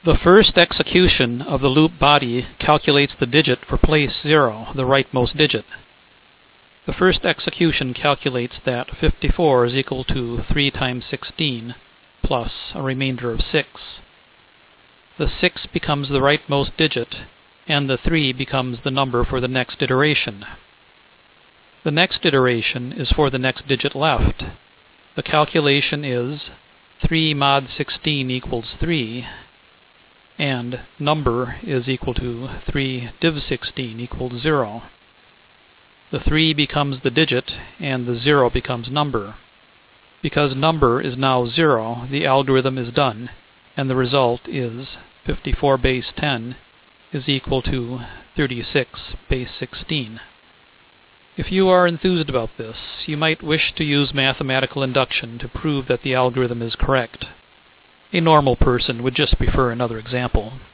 The first execution of the loop body calculates the digit for place 0, the rightmost digit. The first execution calculates that 54 is equal to 3 times 16 plus a remainder of 6. The 6 becomes the rightmost digit, and the 3 becomes the number for the next iteration. The next iteration is for the next digit left. The calculation is 3 mod 16 equals 3, and number is equal to 3 div 16 equals 0. The 3 becomes the digit, and the 0 becomes number. Because number is now 0, the algorithm is done, and the result is 54 base 10 is equal to 36 base 16. If you are enthused about this, you might wish to use mathematical induction to prove that the algorithm is correct. A normal person would just prefer another example.